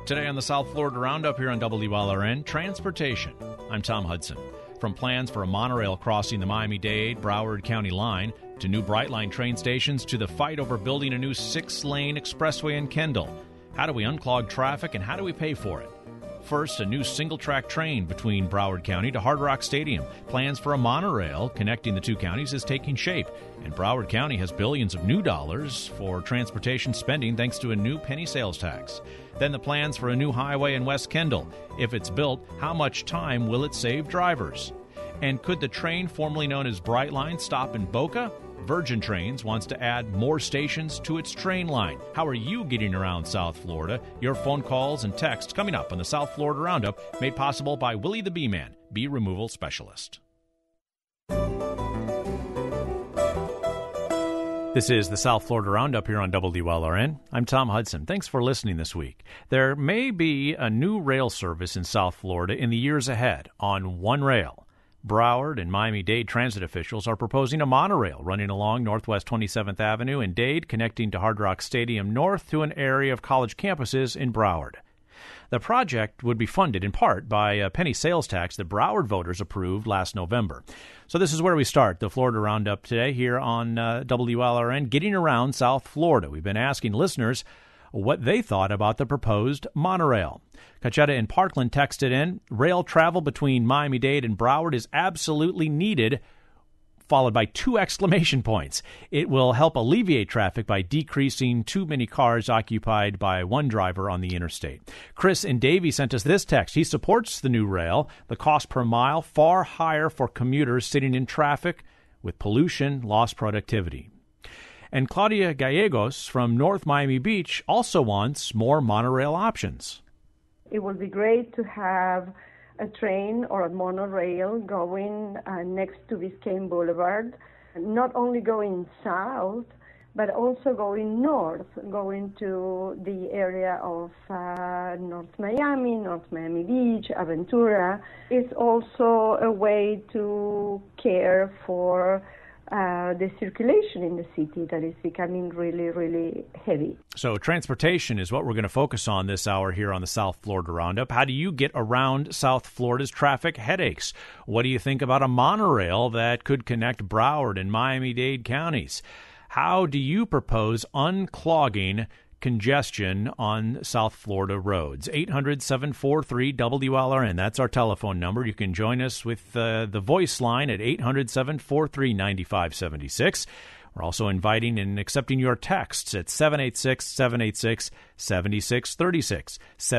Today on the South Florida Roundup here on WLRN, transportation. I'm Tom Hudson. From plans for a monorail crossing the Miami-Dade Broward County line to new Brightline train stations to the fight over building a new 6-lane expressway in Kendall. How do we unclog traffic and how do we pay for it? First, a new single-track train between Broward County to Hard Rock Stadium. Plans for a monorail connecting the two counties is taking shape, and Broward County has billions of new dollars for transportation spending thanks to a new penny sales tax. Then the plans for a new highway in West Kendall. If it's built, how much time will it save drivers? And could the train formerly known as Brightline stop in Boca? Virgin Trains wants to add more stations to its train line. How are you getting around South Florida? Your phone calls and texts coming up on the South Florida Roundup, made possible by Willie the Bee Man, bee removal specialist. This is the South Florida Roundup here on WLRN. I'm Tom Hudson. Thanks for listening this week. There may be a new rail service in South Florida in the years ahead on one rail. Broward and Miami-Dade transit officials are proposing a monorail running along Northwest 27th Avenue in Dade, connecting to Hard Rock Stadium north to an area of college campuses in Broward. The project would be funded in part by a penny sales tax that Broward voters approved last November. So this is where we start the Florida Roundup today here on WLRN, getting around South Florida. We've been asking listeners what they thought about the proposed monorail. Cachetta in Parkland texted in, rail travel between Miami-Dade and Broward is absolutely needed, followed by 2 exclamation points. It will help alleviate traffic by decreasing too many cars occupied by one driver on the interstate. Chris in Davie sent us this text. He supports the new rail. The cost per mile far higher for commuters sitting in traffic with pollution, lost productivity. And Claudia Gallegos from North Miami Beach also wants more monorail options. It would be great to have a train or a monorail going next to Biscayne Boulevard, not only going south, but also going north, going to the area of North Miami Beach, Aventura. It's also a way to care for the circulation in the city that is becoming really, really heavy. So transportation is what we're going to focus on this hour here on the South Florida Roundup. How do you get around South Florida's traffic headaches? What do you think about a monorail that could connect Broward and Miami-Dade counties? How do you propose unclogging congestion on South Florida roads? 800-743-WLRN. That's our telephone number. You can join us with the voice line at 800-743-9576. We're also inviting and accepting your texts at 786-786-7636.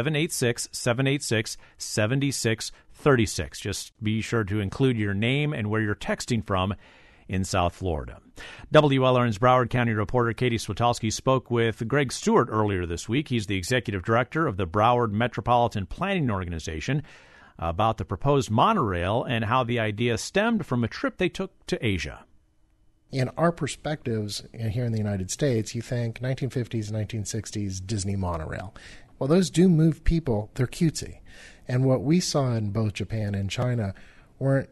786-786-7636. Just be sure to include your name and where you're texting from in South Florida. WLRN's Broward County reporter Katie Switowski spoke with Greg Stewart earlier this week. He's the executive director of the Broward Metropolitan Planning Organization, about the proposed monorail and how the idea stemmed from a trip they took to Asia. In our perspectives here in the United States, you think 1950s, 1960s Disney monorail. Well, those do move people. They're cutesy. And what we saw in both Japan and China weren't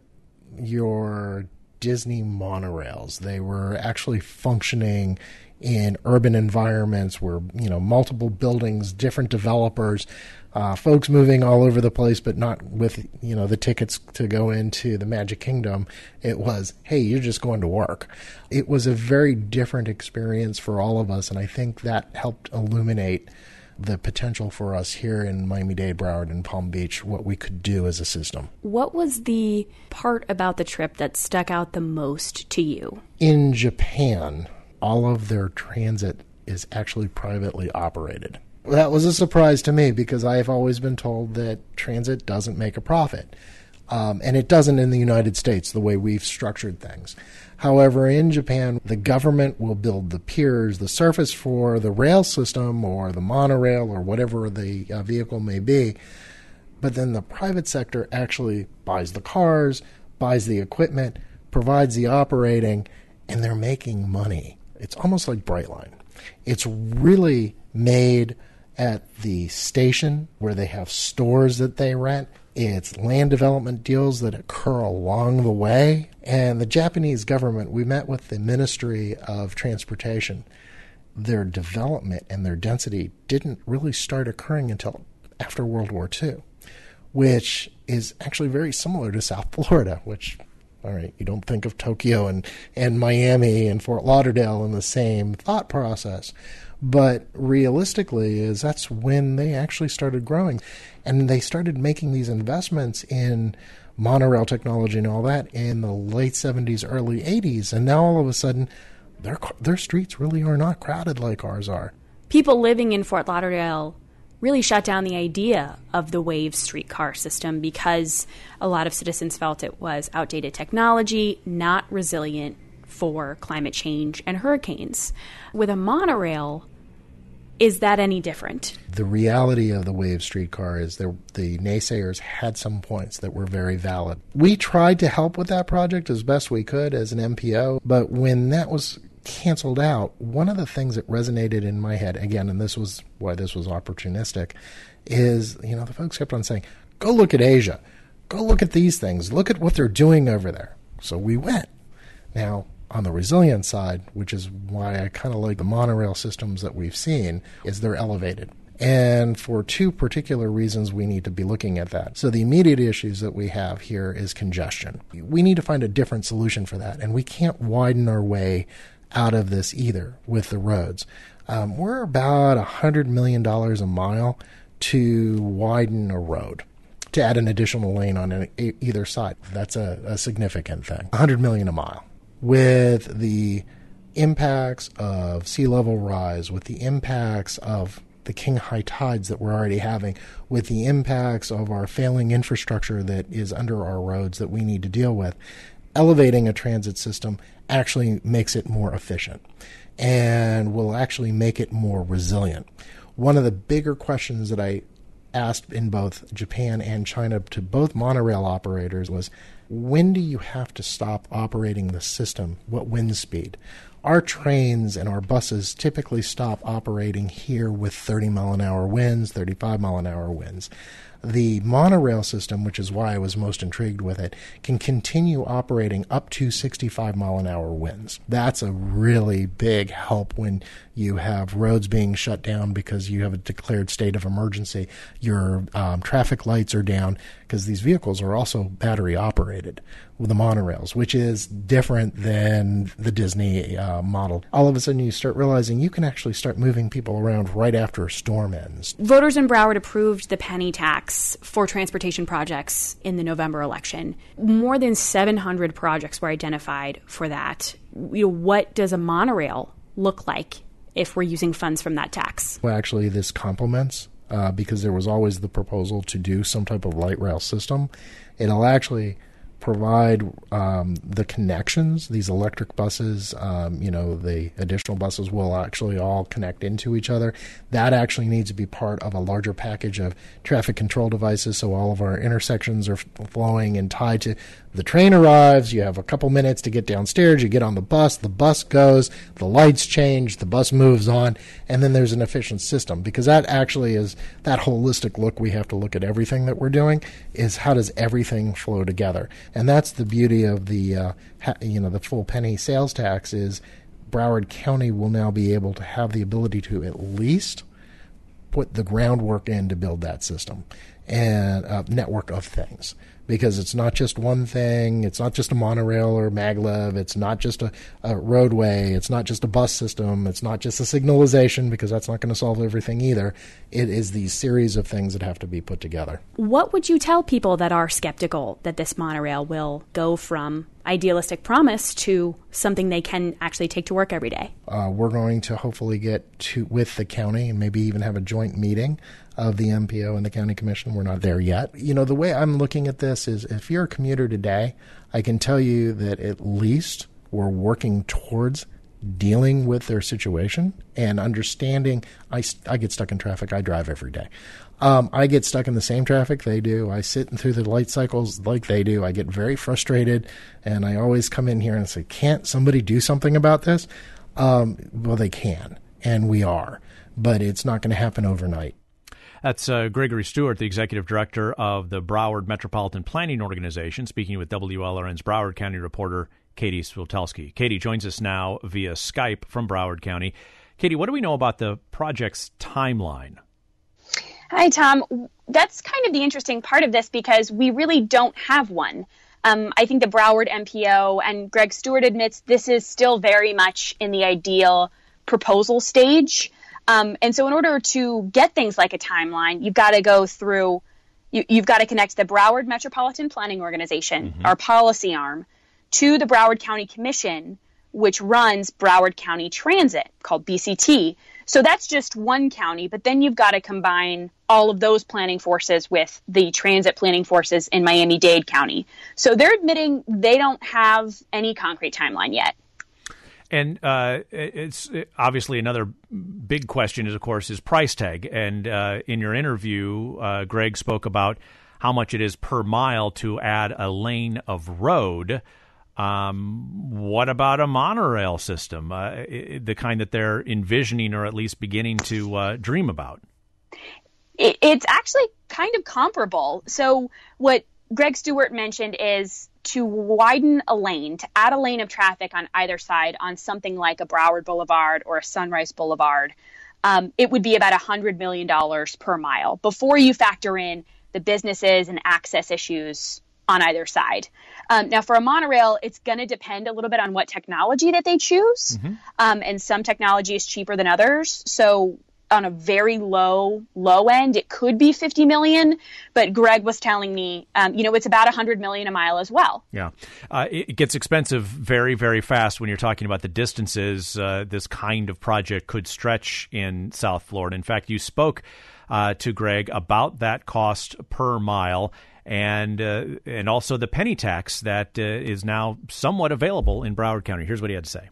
your Disney monorails. They were actually functioning in urban environments where, multiple buildings, different developers, folks moving all over the place, but not with, the tickets to go into the Magic Kingdom. It was, hey, you're just going to work. It was a very different experience for all of us, and I think that helped illuminate the potential for us here in Miami-Dade, Broward, and Palm Beach, what we could do as a system. What was the part about the trip that stuck out the most to you? In Japan, all of their transit is actually privately operated. That was a surprise to me because I have always been told that transit doesn't make a profit. And it doesn't in the United States, the way we've structured things. However, in Japan, the government will build the piers, the surface for the rail system or the monorail or whatever the vehicle may be. But then the private sector actually buys the cars, buys the equipment, provides the operating, and they're making money. It's almost like Brightline. It's really made at the station where they have stores that they rent. It's land development deals that occur along the way. And the Japanese government, we met with the Ministry of Transportation. Their development and their density didn't really start occurring until after World War II, which is actually very similar to South Florida, which, all right, you don't think of Tokyo and Miami and Fort Lauderdale in the same thought process. But realistically, that's when they actually started growing. And they started making these investments in monorail technology and all that in the late 70s, early 80s. And now all of a sudden, their streets really are not crowded like ours are. People living in Fort Lauderdale really shut down the idea of the Wave streetcar system because a lot of citizens felt it was outdated technology, not resilient for climate change and hurricanes. With a monorail, is that any different? The reality of the Wave streetcar is the naysayers had some points that were very valid. We tried to help with that project as best we could as an MPO, but when that was canceled out, one of the things that resonated in my head, again, and this was why this was opportunistic, is, the folks kept on saying, go look at Asia. Go look at these things. Look at what they're doing over there. So we went. Now, on the resilience side, which is why I kind of like the monorail systems that we've seen, is they're elevated. And for two particular reasons, we need to be looking at that. So the immediate issues that we have here is congestion. We need to find a different solution for that, and we can't widen our way out of this either with the roads. We're about $100 million a mile to widen a road, to add an additional lane on either side. That's a significant thing. $100 million a mile. With the impacts of sea level rise, with the impacts of the king high tides that we're already having, with the impacts of our failing infrastructure that is under our roads that we need to deal with, elevating a transit system actually makes it more efficient and will actually make it more resilient. One of the bigger questions that I asked in both Japan and China to both monorail operators was, when do you have to stop operating the system? What wind speed? Our trains and our buses typically stop operating here with 30-mile-an-hour winds, 35-mile-an-hour winds. The monorail system, which is why I was most intrigued with it, can continue operating up to 65-mile-an-hour winds. That's a really big help when you have roads being shut down because you have a declared state of emergency. Your traffic lights are down because these vehicles are also battery operated with the monorails, which is different than the Disney model. All of a sudden you start realizing you can actually start moving people around right after a storm ends. Voters in Broward approved the penny tax for transportation projects in the November election. More than 700 projects were identified for that. What does a monorail look like if we're using funds from that tax? Well, actually, this complements because there was always the proposal to do some type of light rail system. It'll actually provide the connections. These electric buses, the additional buses will actually all connect into each other. That actually needs to be part of a larger package of traffic control devices, so all of our intersections are flowing and tied to the train arrives, you have a couple minutes to get downstairs, you get on the bus goes, the lights change, the bus moves on, and then there's an efficient system. Because that actually is that holistic look we have to look at everything that we're doing, is how does everything flow together. And that's the beauty of the full penny sales tax is Broward County will now be able to have the ability to at least put the groundwork in to build that system and a network of things. Because it's not just one thing, it's not just a monorail or maglev, it's not just a roadway, it's not just a bus system, it's not just a signalization, because that's not going to solve everything either. It is these series of things that have to be put together. What would you tell people that are skeptical that this monorail will go from idealistic promise to something they can actually take to work every day? We're going to hopefully get with the county and maybe even have a joint meeting of the MPO and the county commission. We're not there yet. The way I'm looking at this is if you're a commuter today, I can tell you that at least we're working towards dealing with their situation and understanding. I get stuck in traffic. I drive every day. I get stuck in the same traffic they do. I sit through the light cycles like they do. I get very frustrated, and I always come in here and say, can't somebody do something about this? Well, they can, and we are, but it's not going to happen overnight. That's Gregory Stewart, the executive director of the Broward Metropolitan Planning Organization, speaking with WLRN's Broward County reporter Katie Swiltelski. Katie joins us now via Skype from Broward County. Katie, what do we know about the project's timeline? Hi, Tom. That's kind of the interesting part of this because we really don't have one. I think the Broward MPO and Greg Stewart admits this is still very much in the ideal proposal stage. And so in order to get things like a timeline, you've got to go through, you've got to connect the Broward Metropolitan Planning Organization, our policy arm, to the Broward County Commission, which runs Broward County Transit, called BCT. So that's just one county, but then you've got to combine all of those planning forces with the transit planning forces in Miami-Dade County. So they're admitting they don't have any concrete timeline yet. And it's obviously another big question is, of course, is price tag. And in your interview, Greg spoke about how much it is per mile to add a lane of road. What about a monorail system, the kind that they're envisioning or at least beginning to dream about? It's actually kind of comparable. So what Greg Stewart mentioned is to widen a lane, to add a lane of traffic on either side on something like a Broward Boulevard or a Sunrise Boulevard, it would be about $100 million per mile before you factor in the businesses and access issues on either side. Now, for a monorail, it's going to depend a little bit on what technology that they choose. And some technology is cheaper than others. So on a very low end, it could be $50 million. But Greg was telling me, it's about $100 million a mile as well. Yeah. It gets expensive very, very fast when you're talking about the distances. This kind of project could stretch in South Florida. In fact, you spoke to Greg about that cost per mile and also the penny tax that is now somewhat available in Broward County. Here's what he had to say.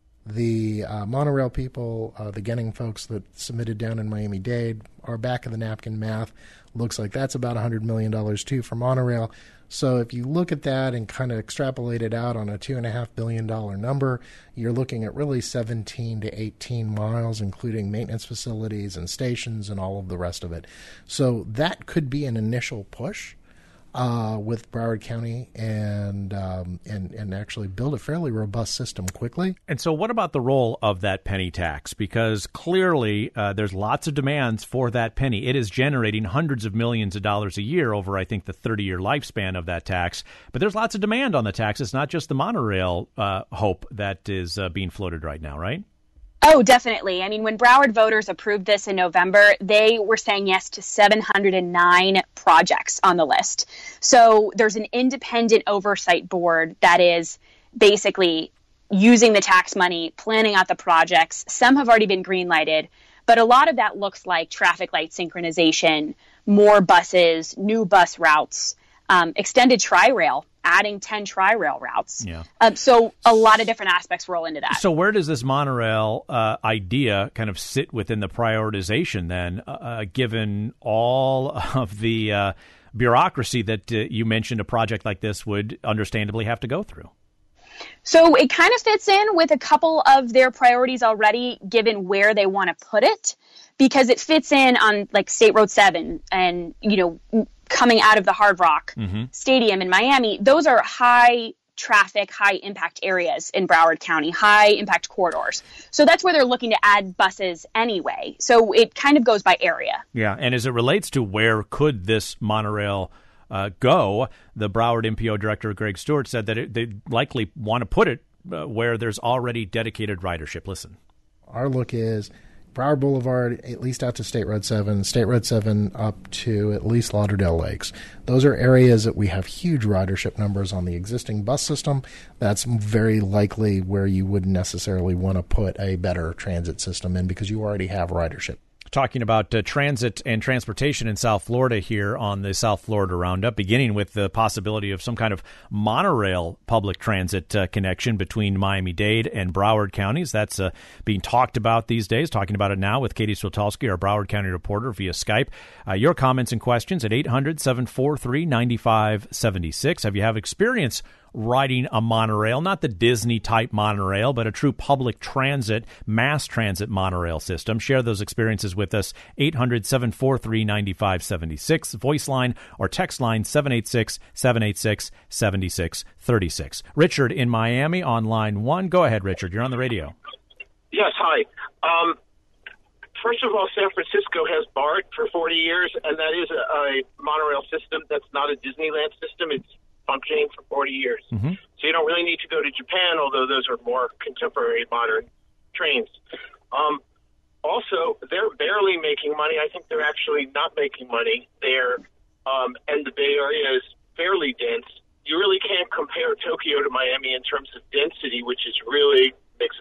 The monorail people, the Genning folks that submitted down in Miami-Dade, our back of the napkin math looks like that's about $100 million too for monorail. So if you look at that and kind of extrapolate it out on a $2.5 billion number, you're looking at really 17 to 18 miles, including maintenance facilities and stations and all of the rest of it. So that could be an initial push with Broward County and actually build a fairly robust system quickly. And so what about the role of that penny tax? Because clearly there's lots of demands for that penny. It is generating hundreds of millions of dollars a year over, I think, the 30-year lifespan of that tax. But there's lots of demand on the tax. It's not just the monorail hope that is being floated right now, right? Oh, definitely. I mean, when Broward voters approved this in November, they were saying yes to 709 projects on the list. So there's an independent oversight board that is basically using the tax money, planning out the projects. Some have already been green-lighted, but a lot of that looks like traffic light synchronization, more buses, new bus routes, extended Tri-Rail, adding 10 Tri-Rail routes. Yeah. So a lot of different aspects roll into that. So where does this monorail idea kind of sit within the prioritization then, given all of the bureaucracy that you mentioned a project like this would understandably have to go through? So it kind of fits in with a couple of their priorities already, given where they want to put it, because it fits in on like State Road 7 and, coming out of the Hard Rock Stadium in Miami. Those are high traffic, high impact areas in Broward County, high impact corridors. So that's where they're looking to add buses anyway. So it kind of goes by area. Yeah. And as it relates to where could this monorail go, the Broward MPO director, Greg Stewart, said that they likely want to put it where there's already dedicated ridership. Listen. Our look is Broward Boulevard, at least out to State Road 7, State Road 7 up to at least Lauderdale Lakes. Those are areas that we have huge ridership numbers on the existing bus system. That's very likely where you wouldn't necessarily want to put a better transit system in because you already have ridership. Talking about transit and transportation in South Florida here on the South Florida Roundup, beginning with the possibility of some kind of monorail public transit connection between Miami-Dade and Broward counties. That's being talked about these days. Talking about it now with Katie Switolski, our Broward County reporter, via Skype. Your comments and questions at 800-743-9576. Have you have experience riding a monorail, not the Disney-type monorail, but a true public transit, mass transit monorail system? Share those experiences with us, 800-743-9576, voice line or text line 786-786-7636. Richard in Miami on line 1. Go ahead, Richard. You're on the radio. Yes, hi. first of all, San Francisco has BART for 40 years, and that is a monorail system that's not a Disneyland system. It's functioning for 40 years. Mm-hmm. So you don't really need to go to Japan, although those are more contemporary, modern trains. Also, they're barely making money. I think they're actually not making money there, and the Bay Area is fairly dense. You really can't compare Tokyo to Miami in terms of density, which is really makes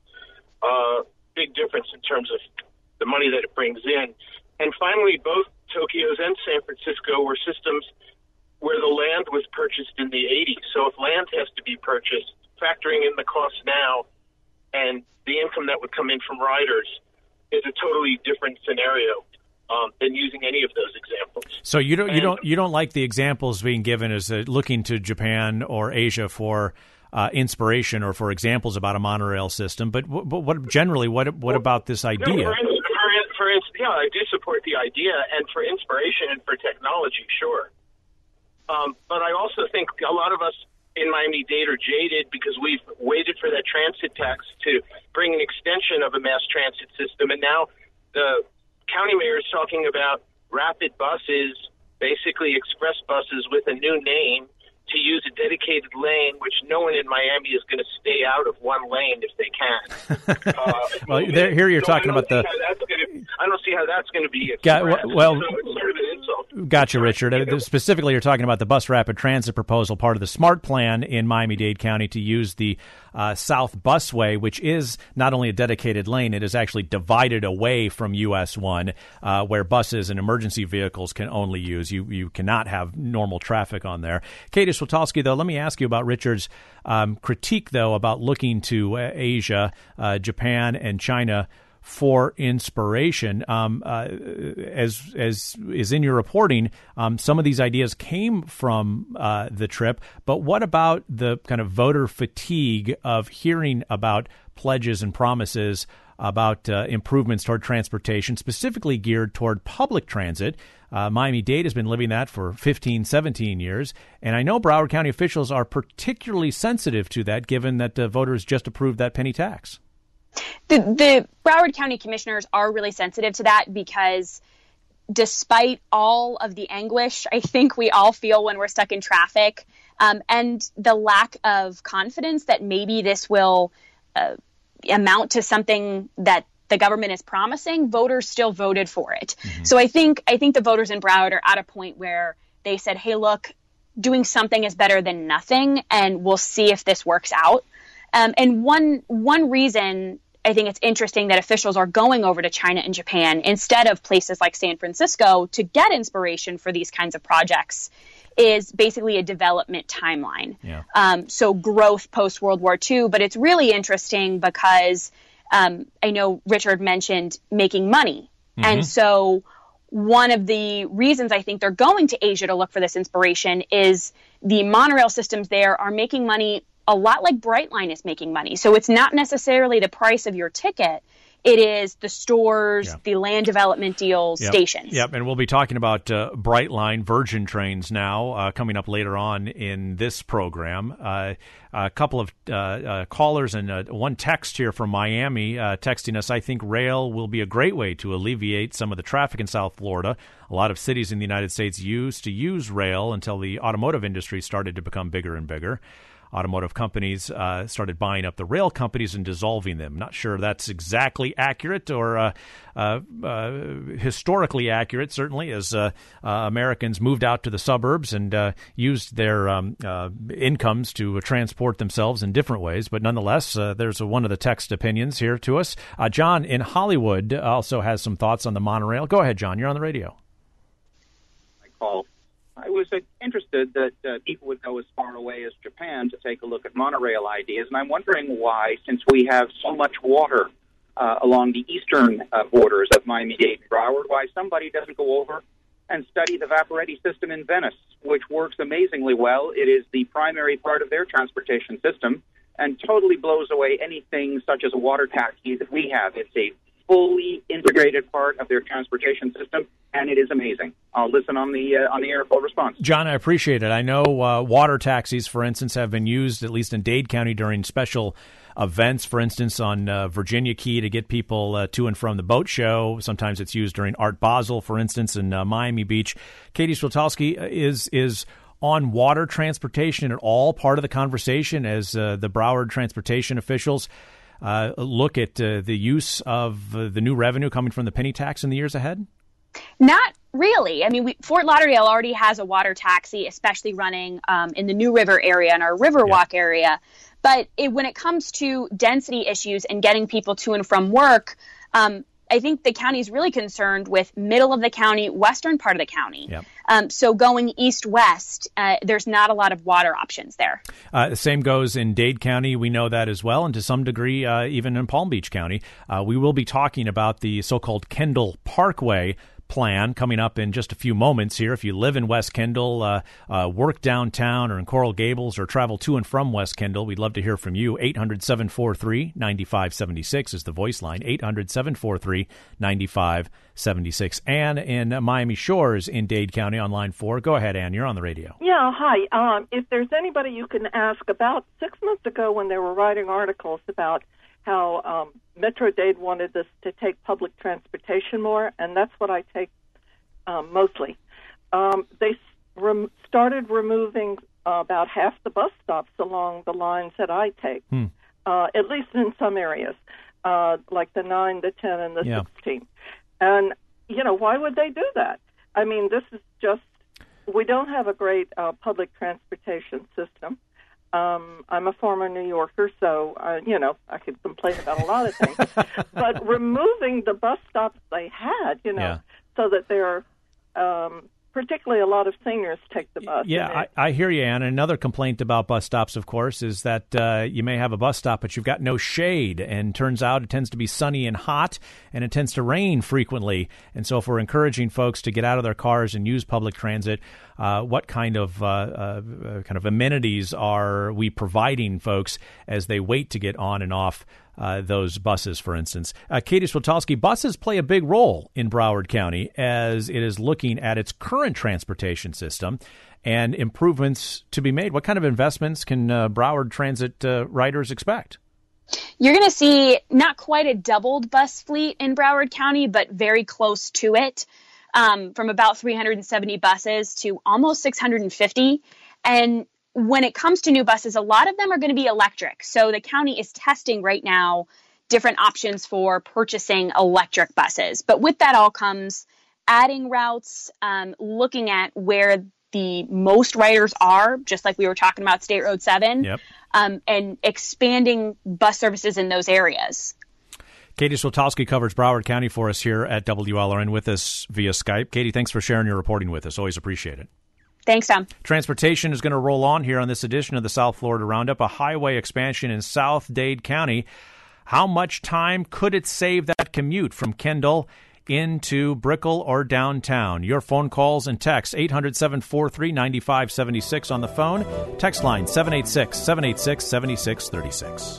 a big difference in terms of the money that it brings in. And finally, both Tokyo's and San Francisco were systems where the land was purchased in the 80s. So if land has to be purchased, factoring in the cost now and the income that would come in from riders is a totally different scenario than using any of those examples. So you don't like the examples being given as looking to Japan or Asia for inspiration or for examples about a monorail system, but what generally what about this idea? For instance, yeah, I do support the idea, and for inspiration and for technology, sure. But I also think a lot of us in Miami-Dade are jaded because we've waited for that transit tax to bring an extension of a mass transit system, and now the county mayor is talking about rapid buses, basically express buses with a new name, to use a dedicated lane, which no one in Miami is going to stay out of one lane if they can. Well, here you're talking about the... I don't see how that's going to be well, so it's sort of an insult. Gotcha, Richard. Specifically, you're talking about the bus rapid transit proposal, part of the SMART plan in Miami-Dade County to use the South Busway, which is not only a dedicated lane, it is actually divided away from US 1, where buses and emergency vehicles can only use. You cannot have normal traffic on there. Katie Switolski, though, let me ask you about Richard's critique, though, about looking to Asia, Japan, and China for inspiration. As is in your reporting, some of these ideas came from the trip, but what about the kind of voter fatigue of hearing about pledges and promises about improvements toward transportation, specifically geared toward public transit? Miami-Dade has been living that for 15, 17 years, and I know Broward County officials are particularly sensitive to that, given that voters just approved that penny tax. The Broward County commissioners are really sensitive to that because despite all of the anguish I think we all feel when we're stuck in traffic, and the lack of confidence that maybe this will amount to something that the government is promising, voters still voted for it. Mm-hmm. So I think the voters in Broward are at a point where they said, hey, look, doing something is better than nothing, and we'll see if this works out. And one reason I think it's interesting that officials are going over to China and Japan instead of places like San Francisco to get inspiration for these kinds of projects is basically a development timeline. Yeah. So growth post-World War II, but it's really interesting because I know Richard mentioned making money. Mm-hmm. And so one of the reasons I think they're going to Asia to look for this inspiration is the monorail systems there are making money a lot like Brightline is making money. So it's not necessarily the price of your ticket. It is the stores, the land development deals, stations. Yep, and we'll be talking about Brightline Virgin trains now coming up later on in this program. A couple of callers and one text here from Miami texting us, I think rail will be a great way to alleviate some of the traffic in South Florida. A lot of cities in the United States used to use rail until the automotive industry started to become bigger and bigger. Automotive companies started buying up the rail companies and dissolving them. Not sure that's exactly accurate or historically accurate, certainly, as Americans moved out to the suburbs and used their incomes to transport themselves in different ways. But nonetheless, there's one of the text opinions here to us. John in Hollywood also has some thoughts on the monorail. Go ahead, John. You're on the radio. I was interested that people would go as far away as Japan to take a look at monorail ideas, and I'm wondering why, since we have so much water along the eastern borders of Miami-Dade and Broward, why somebody doesn't go over and study the Vaporetti system in Venice, which works amazingly well. It is the primary part of their transportation system and totally blows away anything such as a water taxi that we have. It's a fully integrated part of their transportation system, and it is amazing. I'll listen on the air full response. John, I appreciate it. I know water taxis, for instance, have been used, at least in Dade County, during special events, for instance, on Virginia Key to get people to and from the boat show. Sometimes it's used during Art Basel, for instance, in Miami Beach. Katie Switolski, is on water transportation at all part of the conversation as the Broward transportation officials look at the use of the new revenue coming from the penny tax in the years ahead? Not really. I mean, Fort Lauderdale already has a water taxi, especially running in the New River area and our Riverwalk area. But when it comes to density issues and getting people to and from work, I think the county is really concerned with middle of the county, western part of the county. Yep. So going east-west, there's not a lot of water options there. The same goes in Dade County. We know that as well, and to some degree, even in Palm Beach County. We will be talking about the so-called Kendall Parkway plan coming up in just a few moments here. If you live in West Kendall, work downtown or in Coral Gables, or travel to and from West Kendall, we'd love to hear from you. 800-743-9576 is the voice line. 800-743-9576. Ann in Miami Shores in Dade County on line 4. Go ahead, Ann. You're on the radio. Yeah, hi. If there's anybody you can ask, about 6 months ago when they were writing articles about how Metro Dade wanted us to take public transportation more, and that's what I take mostly. They started removing about half the bus stops along the lines that I take, at least in some areas, like the 9, the 10, and the 16. And, why would they do that? I mean, this is just, we don't have a great public transportation system. I'm a former New Yorker, so, I could complain about a lot of things. But removing the bus stops they had, so that they're, particularly a lot of seniors take the bus. Yeah, I hear you, Ann. Another complaint about bus stops, of course, is that you may have a bus stop, but you've got no shade. And turns out it tends to be sunny and hot, and it tends to rain frequently. And so if we're encouraging folks to get out of their cars and use public transit, what kind of amenities are we providing folks as they wait to get on and off those buses, for instance? Katie Switolski, buses play a big role in Broward County as it is looking at its current transportation system and improvements to be made. What kind of investments can Broward Transit riders expect? You're going to see not quite a doubled bus fleet in Broward County, but very close to it, from about 370 buses to almost 650. And when it comes to new buses, a lot of them are going to be electric. So the county is testing right now different options for purchasing electric buses. But with that all comes adding routes, looking at where the most riders are, just like we were talking about State Road 7, and expanding bus services in those areas. Katie Switolski covers Broward County for us here at WLRN with us via Skype. Katie, thanks for sharing your reporting with us. Always appreciate it. Thanks, Tom. Transportation is going to roll on here on this edition of the South Florida Roundup, a highway expansion in South Dade County. How much time could it save that commute from Kendall into Brickell or downtown? Your phone calls and texts, 800-743-9576 on the phone. Text line 786-786-7636.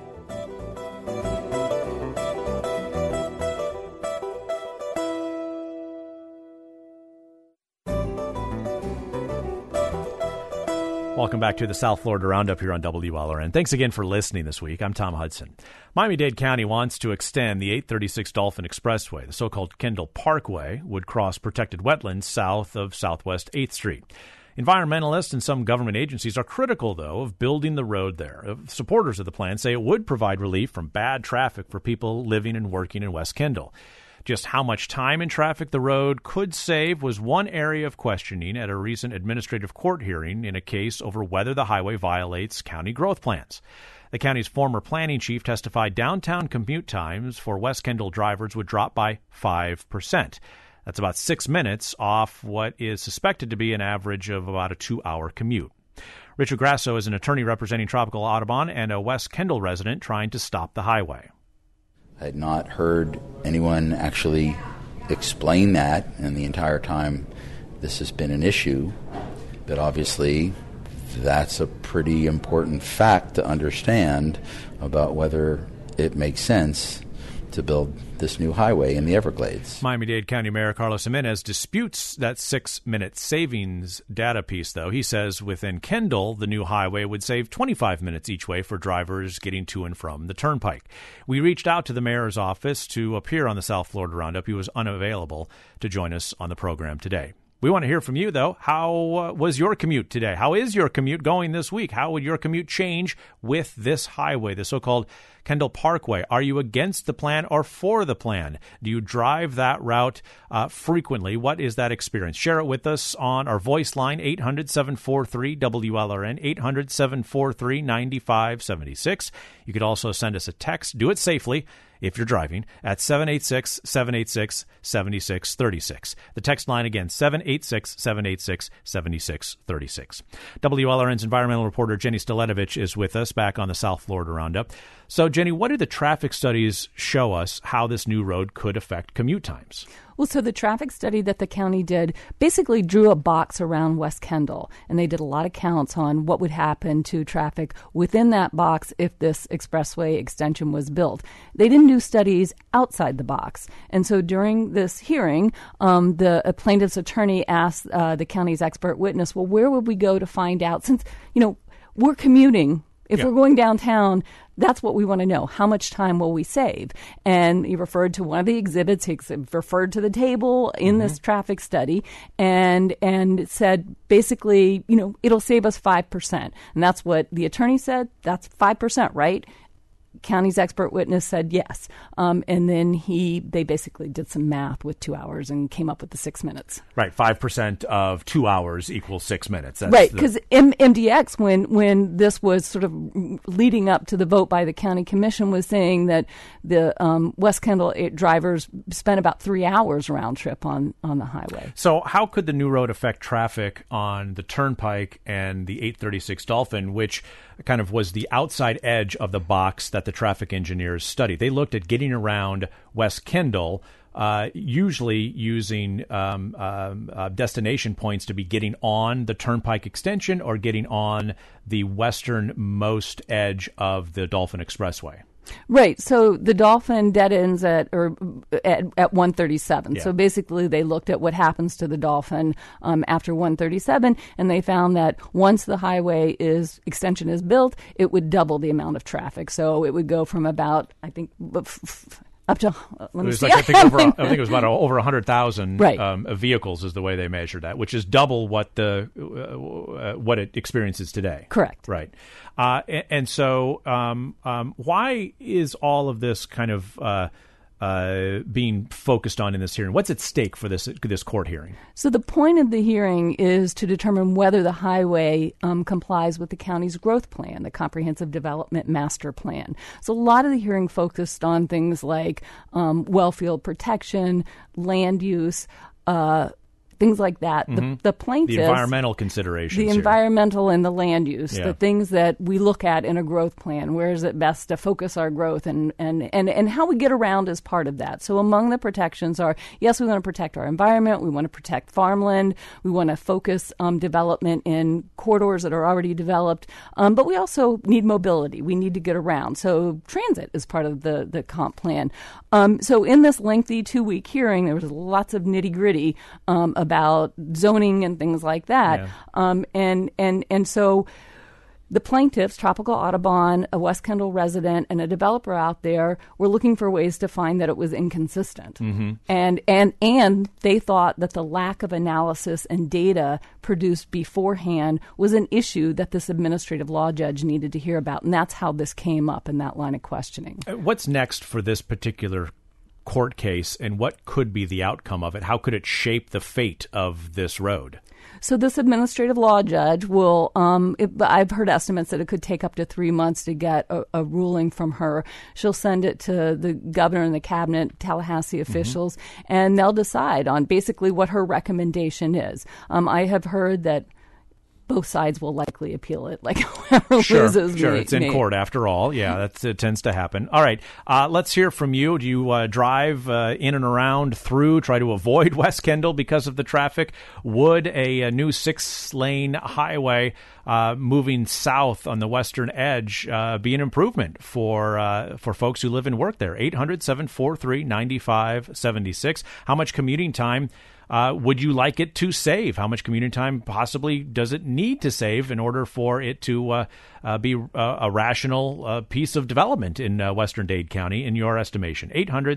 Welcome back to the South Florida Roundup here on WLRN. Thanks again for listening this week. I'm Tom Hudson. Miami-Dade County wants to extend the 836 Dolphin Expressway. The so-called Kendall Parkway would cross protected wetlands south of Southwest 8th Street. Environmentalists and some government agencies are critical, though, of building the road there. Supporters of the plan say it would provide relief from bad traffic for people living and working in West Kendall. Just how much time in traffic the road could save was one area of questioning at a recent administrative court hearing in a case over whether the highway violates county growth plans. The county's former planning chief testified downtown commute times for West Kendall drivers would drop by 5%. That's about 6 minutes off what is suspected to be an average of about a 2-hour commute. Richard Grasso is an attorney representing Tropical Audubon and a West Kendall resident trying to stop the highway. I had not heard anyone actually explain that, and the entire time this has been an issue. But obviously, that's a pretty important fact to understand about whether it makes sense to build this new highway in the Everglades. Miami-Dade County Mayor Carlos Jimenez disputes that 6-minute savings data piece, though. He says within Kendall, the new highway would save 25 minutes each way for drivers getting to and from the turnpike. We reached out to the mayor's office to appear on the South Florida Roundup. He was unavailable to join us on the program today. We want to hear from you, though. How was your commute today? How is your commute going this week? How would your commute change with this highway, the so-called Kendall Parkway? Are you against the plan or for the plan? Do you drive that route frequently? What is that experience? Share it with us on our voice line, 800-743-WLRN, 800-743-9576. You could also send us a text. Do it safely if you're driving, at 786-786-7636. The text line again, 786-786-7636. WLRN's environmental reporter Jenny Staletovich is with us back on the South Florida Roundup. So, Jenny, what do the traffic studies show us how this new road could affect commute times? Well, so the traffic study that the county did basically drew a box around West Kendall, and they did a lot of counts on what would happen to traffic within that box if this expressway extension was built. They didn't do studies outside the box. And so during this hearing, the plaintiff's attorney asked the county's expert witness, well, where would we go to find out? Since, we're commuting. If we're going downtown, that's what we want to know. How much time will we save? And he referred to one of the exhibits. He referred to the table in this traffic study and said, basically, it'll save us 5%. And that's what the attorney said. That's 5%, right? County's expert witness said yes. And then they basically did some math with 2 hours and came up with the 6 minutes. Right. 5% of 2 hours equals 6 minutes. That's right. Because MDX, when this was sort of leading up to the vote by the county commission, was saying that the West Kendall drivers spent about 3 hours round trip on the highway. So how could the new road affect traffic on the Turnpike and the 836 Dolphin, which kind of was the outside edge of the box that the traffic engineers studied? They looked at getting around West Kendall, usually using destination points to be getting on the Turnpike extension or getting on the westernmost edge of the Dolphin Expressway. Right. So the Dolphin dead ends at 137. Yeah. So basically they looked at what happens to the Dolphin after 137, and they found that once the highway extension is built, it would double the amount of traffic. So it would go from about, I think, up to, I think it was about over 100,000 vehicles is the way they measured that, which is double what what it experiences today. Correct. Right. And so why is all of this kind of being focused on in this hearing? What's at stake for this court hearing? So the point of the hearing is to determine whether the highway complies with the county's growth plan, the Comprehensive Development Master Plan. So a lot of the hearing focused on things like wellfield protection, land use, things like that. The plaintiffs, the environmental considerations, the environmental and the land use, the things that we look at in a growth plan. Where is it best to focus our growth and how we get around as part of that? So among the protections are, yes, we want to protect our environment. We want to protect farmland. We want to focus development in corridors that are already developed. But we also need mobility. We need to get around. So transit is part of the comp plan. So in this lengthy 2-week hearing, there was lots of nitty-gritty about zoning and things like that. Yeah. And so the plaintiffs, Tropical Audubon, a West Kendall resident, and a developer out there were looking for ways to find that it was inconsistent. And they thought that the lack of analysis and data produced beforehand was an issue that this administrative law judge needed to hear about. And that's how this came up in that line of questioning. What's next for this particular court case, and what could be the outcome of it? How could it shape the fate of this road? So this administrative law judge will, I've heard estimates that it could take up to 3 months to get a ruling from her. She'll send it to the governor and the cabinet, Tallahassee officials, and they'll decide on basically what her recommendation is. I have heard that both sides will likely appeal it, like whoever loses. Sure, it's in court after all. Yeah, it tends to happen. All right, let's hear from you. Do you drive in and around through, try to avoid West Kendall because of the traffic? Would a new 6-lane highway moving south on the western edge be an improvement for folks who live and work there? 800-743-9576. How much commuting time would you like it to save? How much commuting time possibly does it need to save in order for it to be a rational piece of development in western Dade County, in your estimation?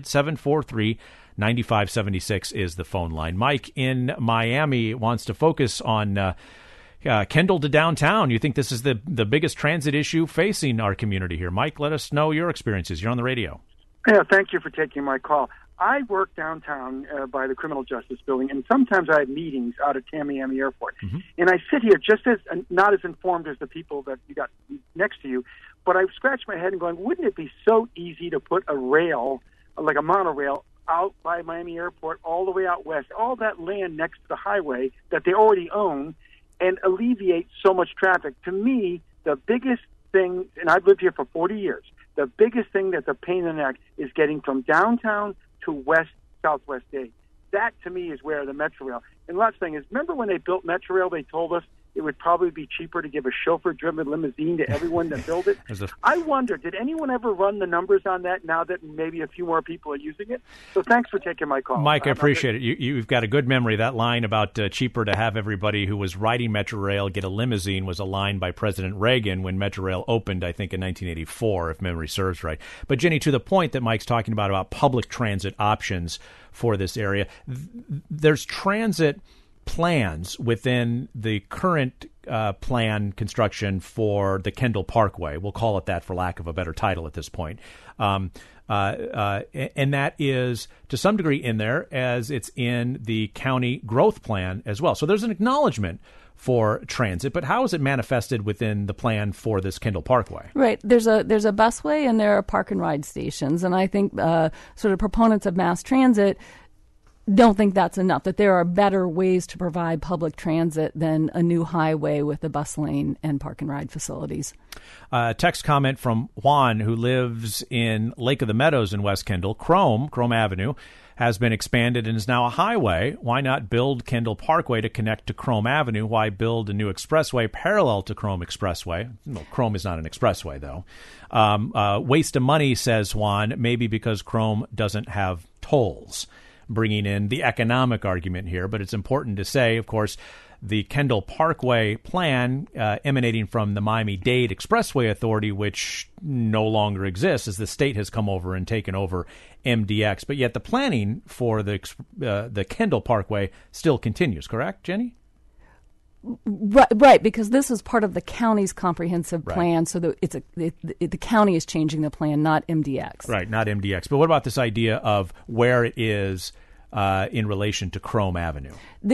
800-743-9576 is the phone line. Mike in Miami wants to focus on Kendall to downtown. You think this is the biggest transit issue facing our community here. Mike, let us know your experiences. You're on the radio. Yeah, thank you for taking my call. I work downtown by the Criminal Justice Building, and sometimes I have meetings out at Tamiami Airport. Mm-hmm. And I sit here just as not as informed as the people that you got next to you, but I scratch my head and going, wouldn't it be so easy to put a rail, like a monorail, out by Miami Airport all the way out west, all that land next to the highway that they already own, and alleviate so much traffic? To me, the biggest thing, and I've lived here for 40 years, the biggest thing that's a pain in the neck is getting from downtown to southwest Dade. That, to me, is where the Metro Rail. And the last thing is, remember when they built Metro Rail, they told us it would probably be cheaper to give a chauffeur-driven limousine to everyone that built it? I wonder, did anyone ever run the numbers on that now that maybe a few more people are using it? So thanks for taking my call. Mike, I appreciate it. You've got a good memory. That line about cheaper to have everybody who was riding Metro Rail get a limousine was a line by President Reagan when Metro Rail opened, I think, in 1984, if memory serves right. But, Jenny, to the point that Mike's talking about public transit options for this area, there's transit plans within the current plan construction for the Kendall Parkway. We'll call it that for lack of a better title at this point. And that is to some degree in there as it's in the county growth plan as well. So there's an acknowledgement for transit, but how is it manifested within the plan for this Kendall Parkway? Right. There's a busway and there are park and ride stations. And I think sort of proponents of mass transit don't think that's enough, that there are better ways to provide public transit than a new highway with a bus lane and park and ride facilities. Text comment from Juan, who lives in Lake of the Meadows in West Kendall. Chrome Avenue has been expanded and is now a highway. Why not build Kendall Parkway to connect to Chrome Avenue? Why build a new expressway parallel to Chrome Expressway? No, Chrome is not an expressway, though. Waste of money, says Juan, maybe because Chrome doesn't have tolls. Bringing in the economic argument here, but it's important to say, of course, the Kendall Parkway plan emanating from the Miami-Dade Expressway Authority, which no longer exists as the state has come over and taken over MDX. But yet the planning for the Kendall Parkway still continues, correct, Jenny? Right, because this is part of the county's comprehensive plan, right. So the county is changing the plan, not MDX. Right, not MDX. But what about this idea of where it is in relation to Chrome Avenue?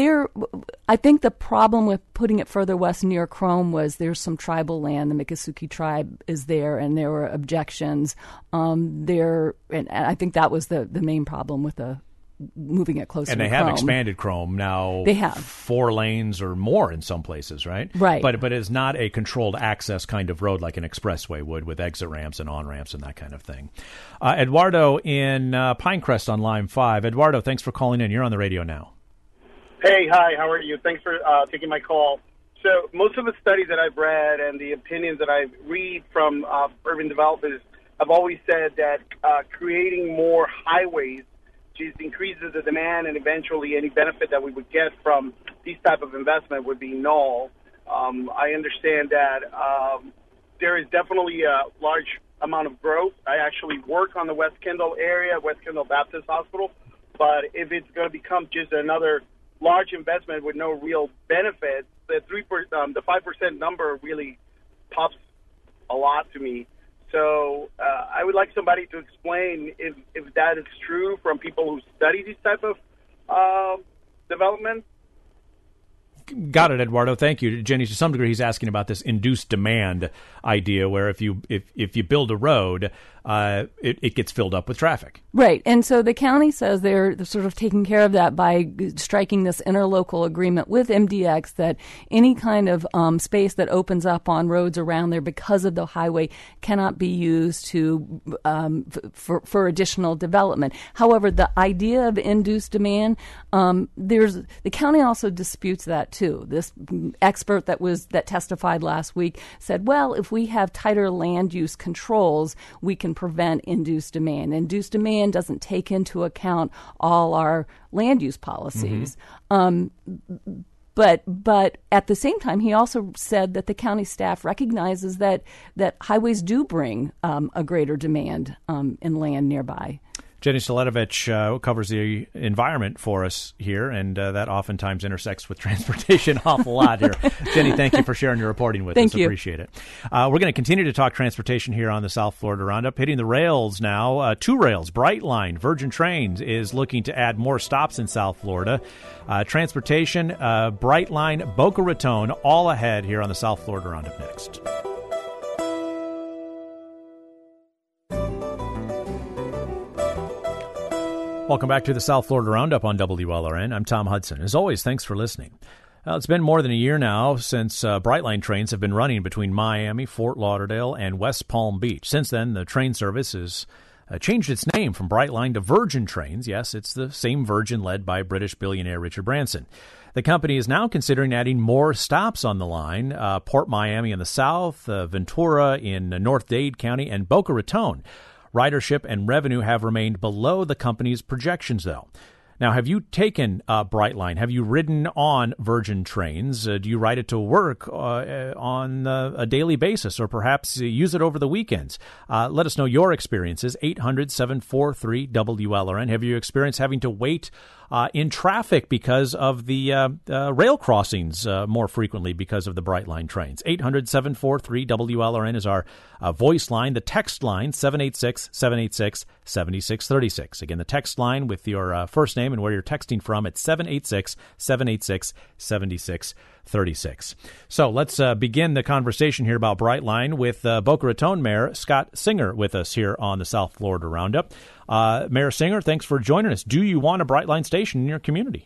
I think the problem with putting it further west near Chrome was there's some tribal land. The Miccosukee tribe is there, and there were objections there. And I think that was the main problem with moving it closer to Chrome. And they have expanded Chrome now. They have 4 lanes or more in some places, right? Right. But it's not a controlled access kind of road like an expressway would, with exit ramps and on-ramps and that kind of thing. Eduardo in Pinecrest on line 5. Eduardo, thanks for calling in. You're on the radio now. Hey, hi, how are you? Thanks for taking my call. So most of the studies that I've read and the opinions that I read from urban developers have always said that creating more highways just increases the demand, and eventually any benefit that we would get from these type of investment would be null. I understand that there is definitely a large amount of growth. I actually work on the West Kendall area, West Kendall Baptist Hospital, but if it's going to become just another large investment with no real benefit, the 5% number really pops a lot to me. So I would like somebody to explain if that is true from people who study these type of development. Got it, Eduardo. Thank you. Jenny, to some degree, he's asking about this induced demand idea where if you build a road, it gets filled up with traffic. Right. And so the county says they're sort of taking care of that by striking this interlocal agreement with MDX that any kind of space that opens up on roads around there because of the highway cannot be used to for additional development. However, the idea of induced demand, the county also disputes that too. too. This expert that testified last week said, well, if we have tighter land use controls, we can prevent induced demand. Induced demand doesn't take into account all our land use policies. But at the same time, he also said that the county staff recognizes that highways do bring a greater demand in land nearby. Jenny Staletovich covers the environment for us here, and that oftentimes intersects with transportation an awful lot here. Jenny, thank you for sharing your reporting with us. Thank you. Appreciate it. We're going to continue to talk transportation here on the South Florida Roundup. Hitting the rails now, two rails, Brightline. Virgin Trains is looking to add more stops in South Florida. Transportation, Brightline, Boca Raton, all ahead here on the South Florida Roundup next. Welcome back to the South Florida Roundup on WLRN. I'm Tom Hudson. As always, thanks for listening. It's been more than a year now since Brightline trains have been running between Miami, Fort Lauderdale, and West Palm Beach. Since then, the train service has changed its name from Brightline to Virgin Trains. Yes, it's the same Virgin led by British billionaire Richard Branson. The company is now considering adding more stops on the line, Port Miami in the south, Ventura in North Dade County, and Boca Raton. Ridership and revenue have remained below the company's projections, though. Now, have you taken Brightline? Have you ridden on Virgin Trains? Do you ride it to work on a daily basis, or perhaps use it over the weekends? Let us know your experiences. 800-743-WLRN. Have you experienced having to wait in traffic because of the rail crossings more frequently because of the Brightline trains? 800-743-WLRN is our voice line. The text line, 786-786-7636. Again, the text line with your first name and where you're texting from at 786-786-7636. So let's begin the conversation here about Brightline with Boca Raton Mayor Scott Singer with us here on the South Florida Roundup. Mayor Singer, thanks for joining us. Do you want a Brightline station in your community?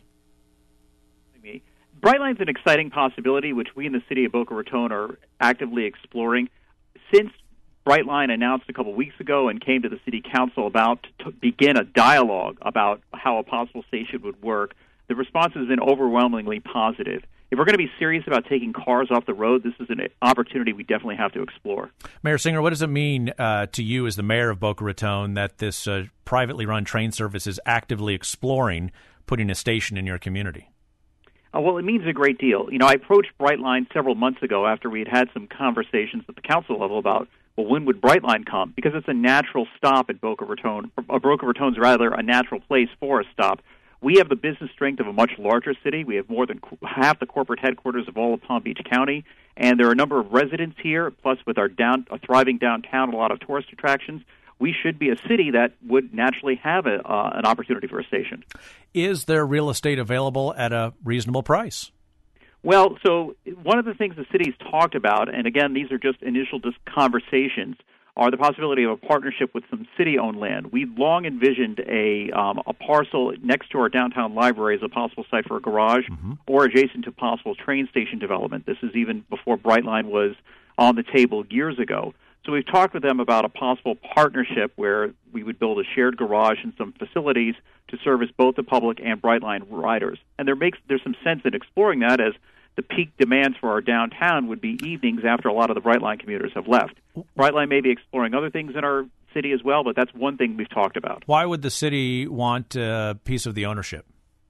Brightline's an exciting possibility, which we in the city of Boca Raton are actively exploring. Since Brightline announced a couple weeks ago and came to the city council about to begin a dialogue about how a possible station would work, the response has been overwhelmingly positive. If we're going to be serious about taking cars off the road, this is an opportunity we definitely have to explore. Mayor Singer, what does it mean to you as the mayor of Boca Raton that this privately run train service is actively exploring putting a station in your community? Well, it means a great deal. You know, I approached Brightline several months ago after we had some conversations at the council level about, well, when would Brightline come? Because it's a natural stop at Boca Raton. Boca Raton's rather a natural place for a stop. We have the business strength of a much larger city. We have more than half the corporate headquarters of all of Palm Beach County, and there are a number of residents here, plus with our a thriving downtown, a lot of tourist attractions. We should be a city that would naturally have an opportunity for a station. Is there real estate available at a reasonable price? Well, so one of the things the city's talked about, and again, these are just initial conversations, are the possibility of a partnership with some city-owned land. We've long envisioned a parcel next to our downtown library as a possible site for a garage or adjacent to possible train station development. This is even before Brightline was on the table years ago. So we've talked with them about a possible partnership where we would build a shared garage and some facilities to service both the public and Brightline riders. And there's some sense in exploring that, as the peak demands for our downtown would be evenings after a lot of the Brightline commuters have left. Brightline may be exploring other things in our city as well, but that's one thing we've talked about. Why would the city want a piece of the ownership?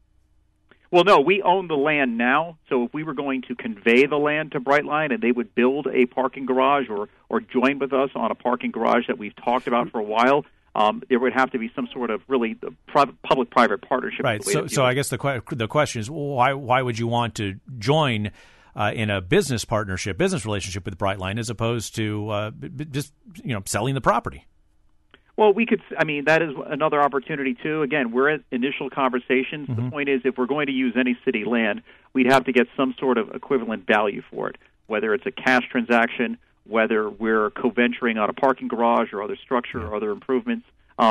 Well, no, we own the land now, so if we were going to convey the land to Brightline and they would build a parking garage or join with us on a parking garage that we've talked about for a while, there would have to be some sort of really public-private partnership. Right. So I guess the question is, why would you want to join in a business relationship with Brightline as opposed to just selling the property? Well, that is another opportunity, too. Again, we're at initial conversations. The point is, if we're going to use any city land, we'd have to get some sort of equivalent value for it, whether it's a cash transaction, whether we're co-venturing on a parking garage or other structure or other improvements.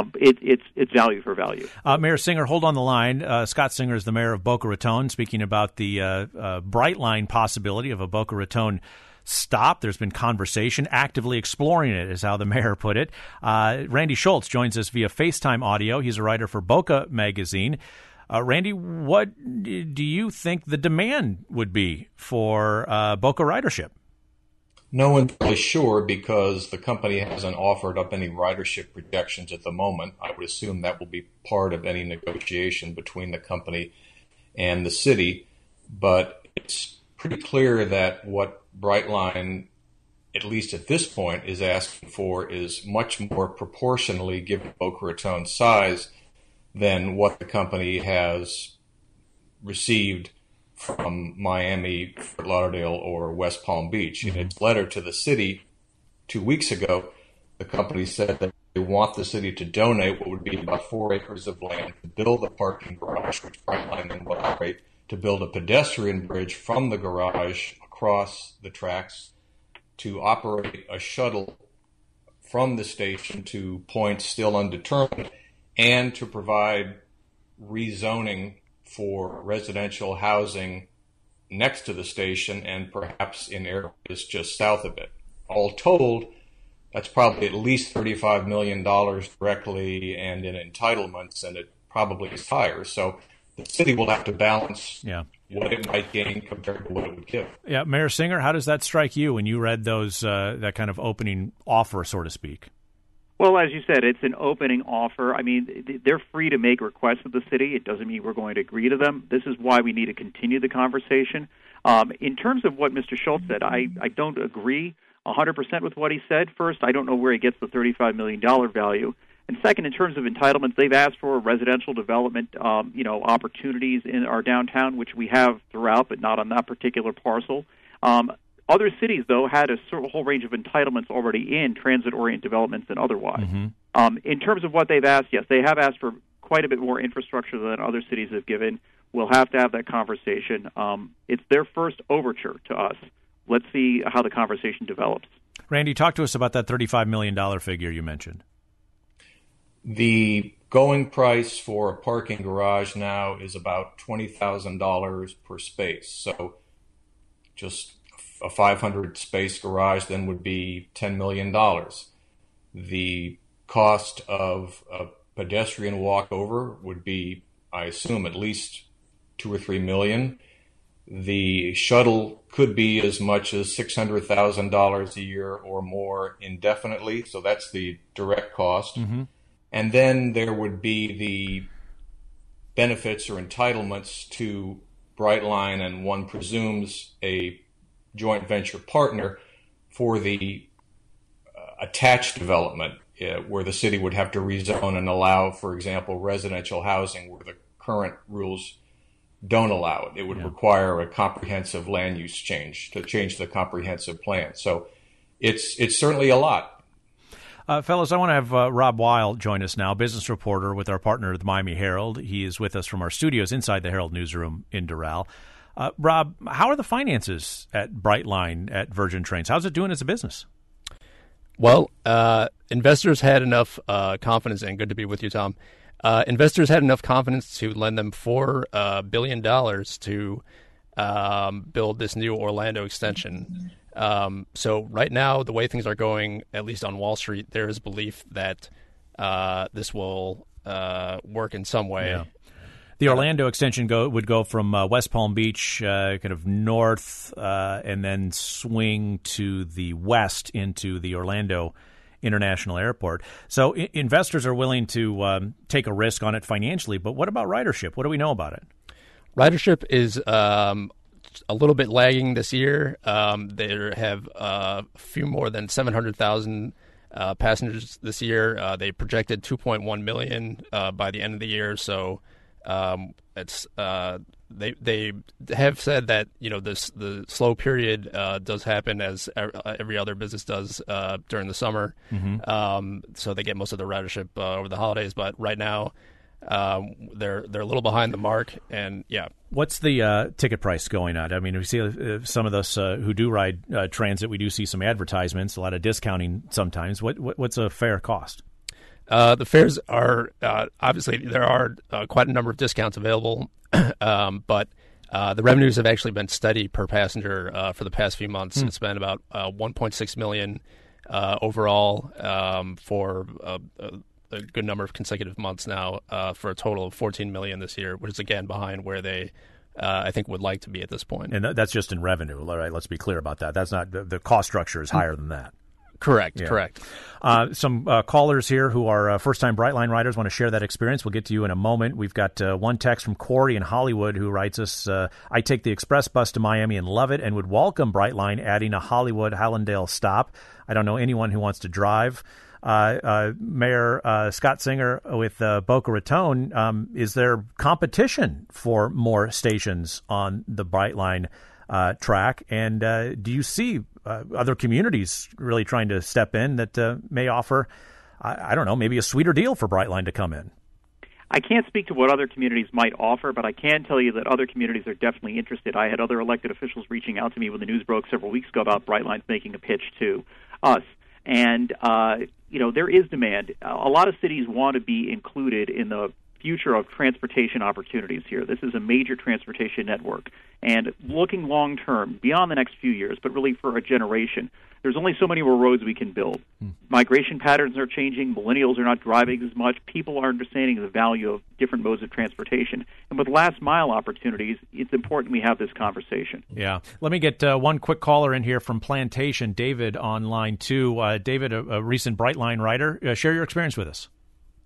It's value for value. Mayor Singer, hold on the line. Scott Singer is the mayor of Boca Raton, speaking about the Brightline possibility of a Boca Raton stop. There's been conversation, actively exploring it, is how the mayor put it. Randy Schultz joins us via FaceTime audio. He's a writer for Boca Magazine. Randy, what do you think the demand would be for Boca ridership? No one's really sure because the company hasn't offered up any ridership projections at the moment. I would assume that will be part of any negotiation between the company and the city. But it's pretty clear that what Brightline, at least at this point, is asking for is much more proportionally, given Boca Raton's size, than what the company has received from Miami, Fort Lauderdale, or West Palm Beach. In its letter to the city 2 weeks ago, the company said that they want the city to donate what would be about 4 acres of land to build a parking garage, which Brightline then will operate, to build a pedestrian bridge from the garage across the tracks, to operate a shuttle from the station to points still undetermined, and to provide rezoning for residential housing next to the station and perhaps in areas just south of it. All told, that's probably at least $35 million directly and in entitlements, and it probably is higher. So the city will have to balance what it might gain compared to what it would give. Yeah, Mayor Singer, how does that strike you when you read those that kind of opening offer, so to speak? Well, as you said, it's an opening offer. I mean, they're free to make requests of the city. It doesn't mean we're going to agree to them. This is why we need to continue the conversation. In terms of what Mr. Schultz said, I don't agree 100% with what he said. First, I don't know where he gets the $35 million value. And second, in terms of entitlements, they've asked for residential development, opportunities in our downtown, which we have throughout, but not on that particular parcel. Other cities, though, had a whole range of entitlements already in transit-oriented developments and otherwise. Mm-hmm. In terms of what they've asked, yes, they have asked for quite a bit more infrastructure than other cities have given. We'll have to have that conversation. It's their first overture to us. Let's see how the conversation develops. Randy, talk to us about that $35 million figure you mentioned. The going price for a parking garage now is about $20,000 per space. So just a 500-space garage then would be $10 million. The cost of a pedestrian walkover would be, I assume, at least $2 or $3 million. The shuttle could be as much as $600,000 a year or more indefinitely, so that's the direct cost. Mm-hmm. And then there would be the benefits or entitlements to Brightline, and one presumes a joint venture partner for the attached development where the city would have to rezone and allow, for example, residential housing where the current rules don't allow it. It would require a comprehensive land use change to change the comprehensive plan. So it's certainly a lot. Fellas, I want to have Rob Weil join us now, business reporter with our partner, the Miami Herald. He is with us from our studios inside the Herald newsroom in Doral. Rob, how are the finances at Brightline at Virgin Trains? How's it doing as a business? Well, investors had enough confidence, and good to be with you, Tom. Investors had enough confidence to lend them $4 billion to build this new Orlando extension. So right now, the way things are going, at least on Wall Street, there is belief that this will work in some way. Yeah. The Orlando extension would go from West Palm Beach kind of north and then swing to the west into the Orlando International Airport. So investors are willing to take a risk on it financially, but what about ridership? What do we know about it? Ridership is a little bit lagging this year. They have a few more than 700,000 passengers this year. They projected 2.1 million by the end of the year. So it's they have said that the slow period does happen as every other business does during the summer. Mm-hmm. So they get most of their ridership over the holidays. But right now, they're a little behind the mark, and What's the ticket price going at? I mean, we see some of us who do ride transit, we do see some advertisements, a lot of discounting sometimes. What's a fair cost? The fares are obviously there are quite a number of discounts available, but the revenues have actually been steady per passenger for the past few months. It's been about $1.6 million overall for a good number of consecutive months now for a total of $14 million this year, which is again behind where they I think would like to be at this point. And that's just in revenue, right? Let's be clear about that. That's not the cost structure is higher than that. Correct, yeah. Correct. Some callers here who are first-time Brightline riders want to share that experience. We'll get to you in a moment. We've got one text from Corey in Hollywood who writes us, I take the express bus to Miami and love it and would welcome Brightline adding a Hollywood-Hallandale stop. I don't know anyone who wants to drive. Mayor Scott Singer with Boca Raton, is there competition for more stations on the Brightline track? And do you see other communities really trying to step in that may offer, I don't know, maybe a sweeter deal for Brightline to come in? I can't speak to what other communities might offer, but I can tell you that other communities are definitely interested. I had other elected officials reaching out to me when the news broke several weeks ago about Brightline making a pitch to us. And, there is demand. A lot of cities want to be included in the future of transportation opportunities here. This is a major transportation network. And looking long term, beyond the next few years, but really for a generation, there's only so many more roads we can build. Migration patterns are changing. Millennials are not driving as much. People are understanding the value of different modes of transportation. And with last mile opportunities, it's important we have this conversation. Yeah. Let me get one quick caller in here from Plantation, David on line 2. David, a recent Brightline rider. Share your experience with us.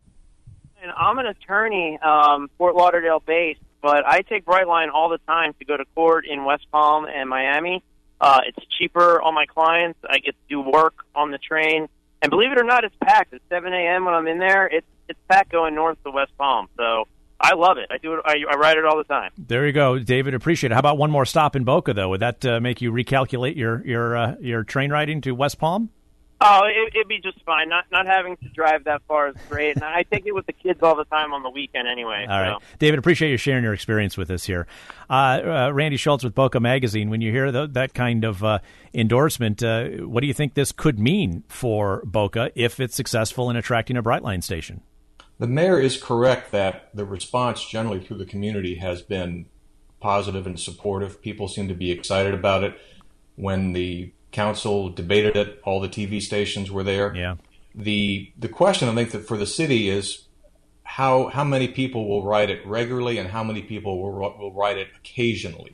And I'm an attorney, Fort Lauderdale based, but I take Brightline all the time to go to court in West Palm and Miami. It's cheaper on my clients. I get to do work on the train. And believe it or not, it's packed. At 7 a.m. when I'm in there, it's packed going north to West Palm. So I love it. I do it. I ride it all the time. There you go, David. Appreciate it. How about one more stop in Boca, though? Would that make you recalculate your train riding to West Palm? Oh, it'd be just fine. Not having to drive that far is great. And I take it with the kids all the time on the weekend anyway. All right. David, appreciate you sharing your experience with us here. Randy Schultz with Boca Magazine. When you hear that kind of endorsement, what do you think this could mean for Boca if it's successful in attracting a Brightline station? The mayor is correct that the response generally through the community has been positive and supportive. People seem to be excited about it. When the council debated it, all the TV stations were there. Yeah. The question, I think, that for the city is how many people will ride it regularly and how many people will ride it occasionally.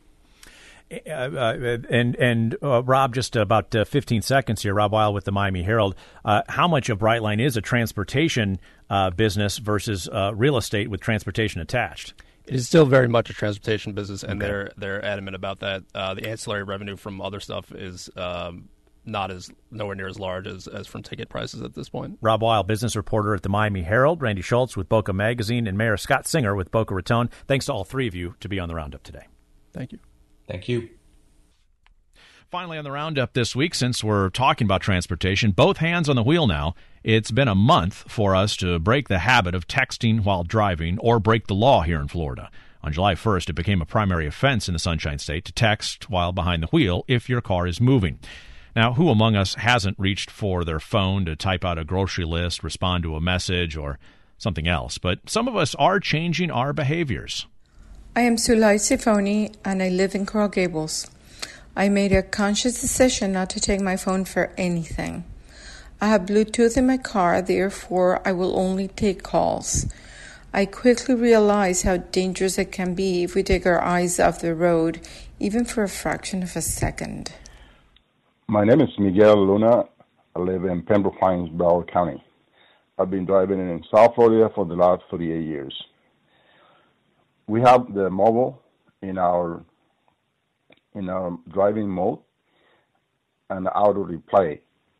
And Rob, just about 15 seconds here, Rob Weil with the Miami Herald. How much of Brightline is a transportation business versus real estate with transportation attached? It is still very much a transportation business, and they're adamant about that. The ancillary revenue from other stuff is nowhere near as large as from ticket prices at this point. Rob Weil, business reporter at the Miami Herald, Randy Schultz with Boca Magazine, and Mayor Scott Singer with Boca Raton. Thanks to all three of you to be on the Roundup today. Thank you. Thank you. Finally on the Roundup this week, since we're talking about transportation, both hands on the wheel now. It's been a month for us to break the habit of texting while driving or break the law here in Florida. On July 1st, it became a primary offense in the Sunshine State to text while behind the wheel if your car is moving. Now, who among us hasn't reached for their phone to type out a grocery list, respond to a message, or something else? But some of us are changing our behaviors. I am Sulai Sifoni, and I live in Coral Gables. I made a conscious decision not to take my phone for anything. I have Bluetooth in my car, therefore I will only take calls. I quickly realized how dangerous it can be if we take our eyes off the road, even for a fraction of a second. My name is Miguel Luna. I live in Pembroke Pines, Broward County. I've been driving in South Florida for the last 38 years. We have the mobile in our driving mode and auto replay.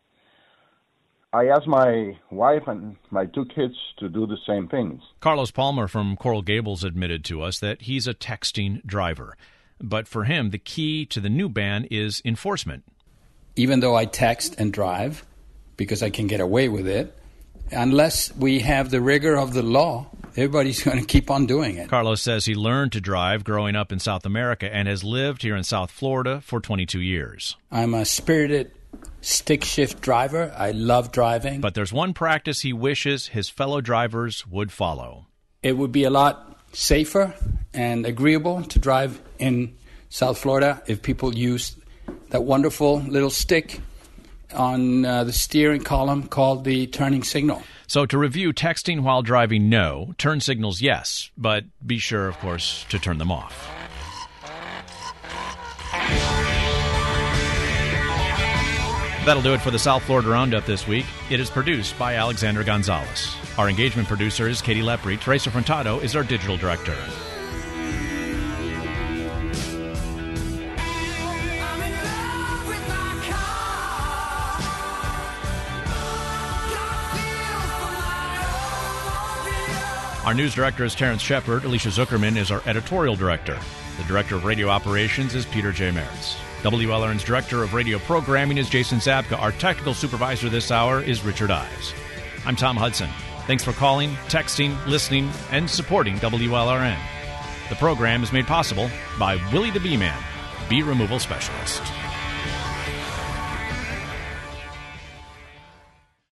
I asked my wife and my two kids to do the same things. Carlos Palmer from Coral Gables admitted to us that he's a texting driver. But for him, the key to the new ban is enforcement. Even though I text and drive, because I can get away with it, unless we have the rigor of the law, everybody's going to keep on doing it. Carlos says he learned to drive growing up in South America and has lived here in South Florida for 22 years. I'm a spirited stick shift driver. I love driving. But there's one practice he wishes his fellow drivers would follow. It would be a lot safer and agreeable to drive in South Florida if people use that wonderful little stick on the steering column called the turning signal. So to review, texting while driving, no. Turn signals, yes. But be sure, of course, to turn them off. That'll do it for the South Florida Roundup this week. It is produced by Alexander Gonzalez. Our engagement producer is Katie Lepre. Teresa Frontado is our digital director. Our news director is Terrence Shepard. Alicia Zuckerman is our editorial director. The director of radio operations is Peter J. Merritz. WLRN's director of radio programming is Jason Zabka. Our technical supervisor this hour is Richard Ives. I'm Tom Hudson. Thanks for calling, texting, listening, and supporting WLRN. The program is made possible by Willie the Bee Man, bee removal specialist.